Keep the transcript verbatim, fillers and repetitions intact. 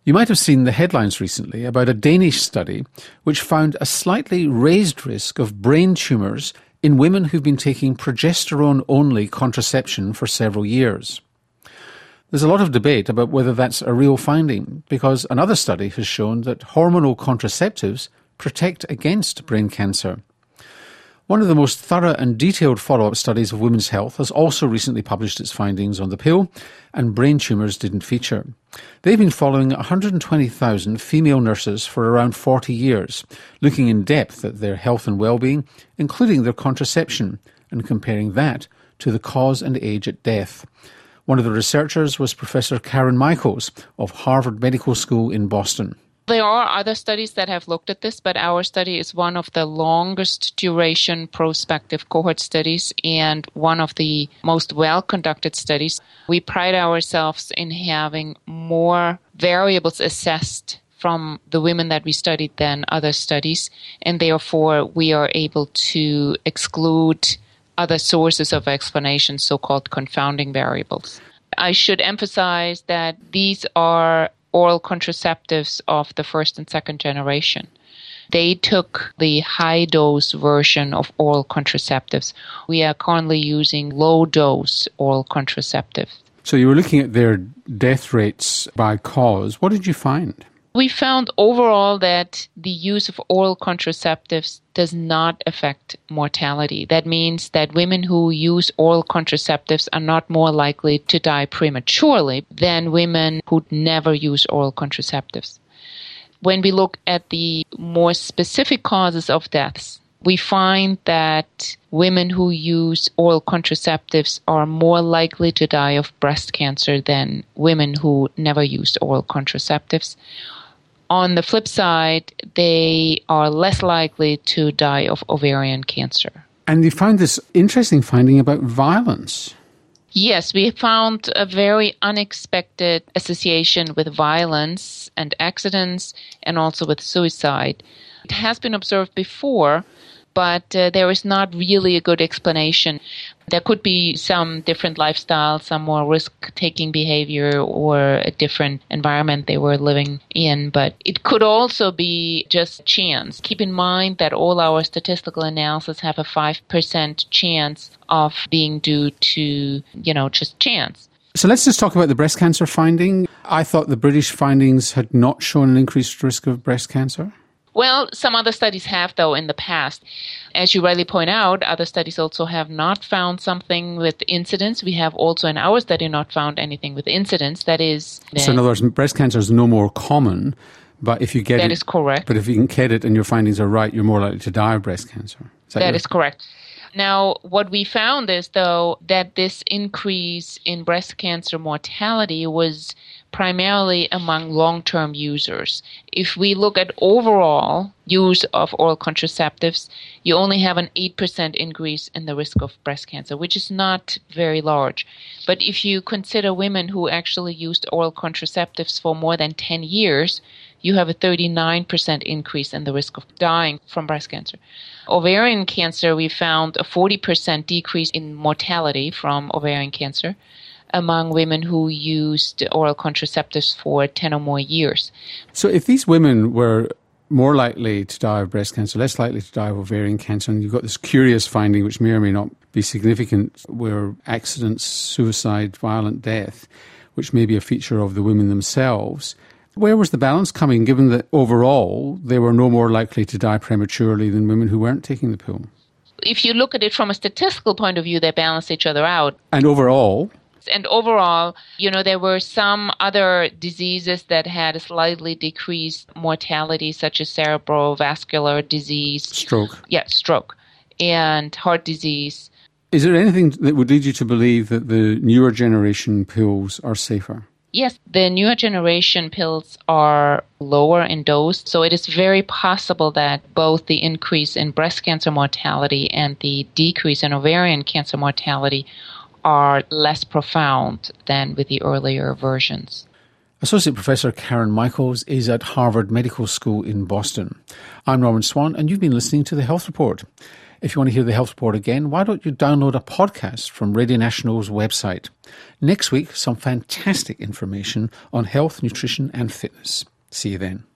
You might have seen the headlines recently about a Danish study which found a slightly raised risk of brain tumours in women who've been taking progesterone-only contraception for several years. There's a lot of debate about whether that's a real finding, because another study has shown that hormonal contraceptives protect against brain cancer. One of the most thorough and detailed follow-up studies of women's health has also recently published its findings on the pill, and brain tumours didn't feature. They've been following one hundred twenty thousand female nurses for around forty years, looking in depth at their health and well-being, including their contraception, and comparing that to the cause and age at death. One of the researchers was Professor Karen Michaels of Harvard Medical School in Boston. There are other studies that have looked at this, but our study is one of the longest duration prospective cohort studies and one of the most well-conducted studies. We pride ourselves in having more variables assessed from the women that we studied than other studies, and therefore we are able to exclude other sources of explanation, so-called confounding variables. I should emphasize that these are oral contraceptives of the first and second generation. They took the high-dose version of oral contraceptives. We are currently using low-dose oral contraceptives. So you were looking at their death rates by cause. What did you find? We found overall that the use of oral contraceptives does not affect mortality. That means that women who use oral contraceptives are not more likely to die prematurely than women who never use oral contraceptives. When we look at the more specific causes of deaths, we find that women who use oral contraceptives are more likely to die of breast cancer than women who never used oral contraceptives. On the flip side, they are less likely to die of ovarian cancer. And you found this interesting finding about violence. Yes, we found a very unexpected association with violence and accidents and also with suicide. It has been observed before, but uh, there is not really a good explanation. There could be some different lifestyle, some more risk-taking behavior, or a different environment they were living in, but it could also be just chance. Keep in mind that all our statistical analyses have a five percent chance of being due to, you know, just chance. So let's just talk about the breast cancer finding. I thought the British findings had not shown an increased risk of breast cancer. Well, some other studies have, though, in the past. As you rightly point out, other studies also have not found something with incidence. We have also in our study not found anything with incidence. That is... So in other words, breast cancer is no more common, but if you get that it... That is correct. But if you can get it and your findings are right, you're more likely to die of breast cancer. Is that that your... is correct. Now, what we found is, though, that this increase in breast cancer mortality was primarily among long-term users. If we look at overall use of oral contraceptives, you only have an eight percent increase in the risk of breast cancer, which is not very large. But if you consider women who actually used oral contraceptives for more than ten years, you have a thirty-nine percent increase in the risk of dying from breast cancer. Ovarian cancer, we found a forty percent decrease in mortality from ovarian cancer among women who used oral contraceptives for ten or more years. So if these women were more likely to die of breast cancer, less likely to die of ovarian cancer, and you've got this curious finding which may or may not be significant, where accidents, suicide, violent death, which may be a feature of the women themselves, where was the balance coming, given that overall they were no more likely to die prematurely than women who weren't taking the pill? If you look at it from a statistical point of view, they balance each other out. And overall? And overall, you know, there were some other diseases that had a slightly decreased mortality, such as cerebrovascular disease. Stroke. Yeah, stroke. And heart disease. Is there anything that would lead you to believe that the newer generation pills are safer? Yes, the newer generation pills are lower in dose, so it is very possible that both the increase in breast cancer mortality and the decrease in ovarian cancer mortality are less profound than with the earlier versions. Associate Professor Karen Michaels is at Harvard Medical School in Boston. I'm Norman Swan, and you've been listening to The Health Report. If you want to hear the Health Report again, why don't you download a podcast from Radio National's website? Next week, some fantastic information on health, nutrition and fitness. See you then.